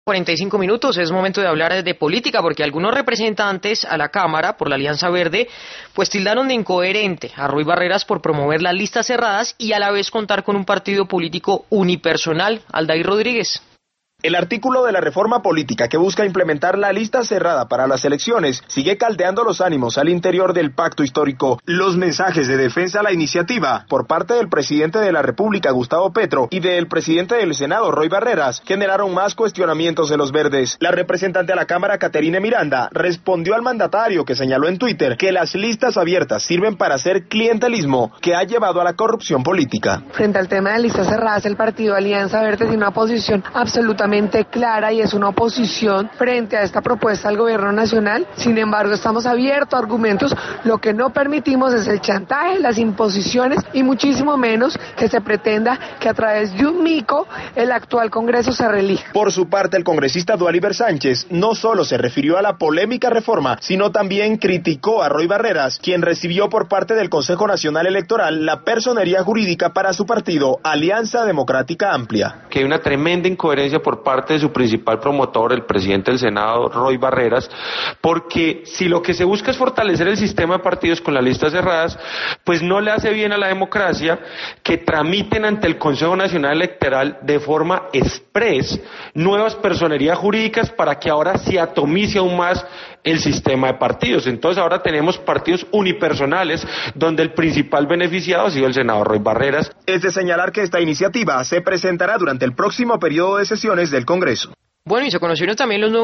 45 minutos, es momento de hablar de política porque algunos representantes a la Cámara por la Alianza Verde pues tildaron de incoherente a Roy Barreras por promover las listas cerradas y a la vez contar con un partido político unipersonal. Aldair Rodríguez. El artículo de la reforma política que busca implementar la lista cerrada para las elecciones sigue caldeando los ánimos al interior del pacto histórico. Los mensajes de defensa a la iniciativa por parte del presidente de la República, Gustavo Petro, y del presidente del Senado, Roy Barreras, generaron más cuestionamientos de los verdes. La representante a la Cámara, Caterine Miranda, respondió al mandatario que señaló en Twitter que las listas abiertas sirven para hacer clientelismo que ha llevado a la corrupción política. Frente al tema de listas cerradas, el partido Alianza Verde tiene una posición absolutamente clara y es una oposición frente a esta propuesta del gobierno nacional. Sin embargo, estamos abiertos a argumentos. Lo que no permitimos es el chantaje, las imposiciones y muchísimo menos que se pretenda que a través de un mico el actual Congreso se reelija. Por su parte, el congresista Dualiber Sánchez no solo se refirió a la polémica reforma, sino también criticó a Roy Barreras, quien recibió por parte del Consejo Nacional Electoral la personería jurídica para su partido, Alianza Democrática Amplia. Que hay una tremenda incoherencia por parte de su principal promotor, el presidente del Senado, Roy Barreras, porque si lo que se busca es fortalecer el sistema de partidos con las listas cerradas, pues no le hace bien a la democracia que tramiten ante el Consejo Nacional Electoral de forma express nuevas personerías jurídicas para que ahora se atomice aún más el sistema de partidos. Entonces ahora tenemos partidos unipersonales donde el principal beneficiado ha sido el senador Roy Barreras. Es de señalar que esta iniciativa se presentará durante el próximo periodo de sesiones del Congreso. Bueno, y se conocieron también los nuevos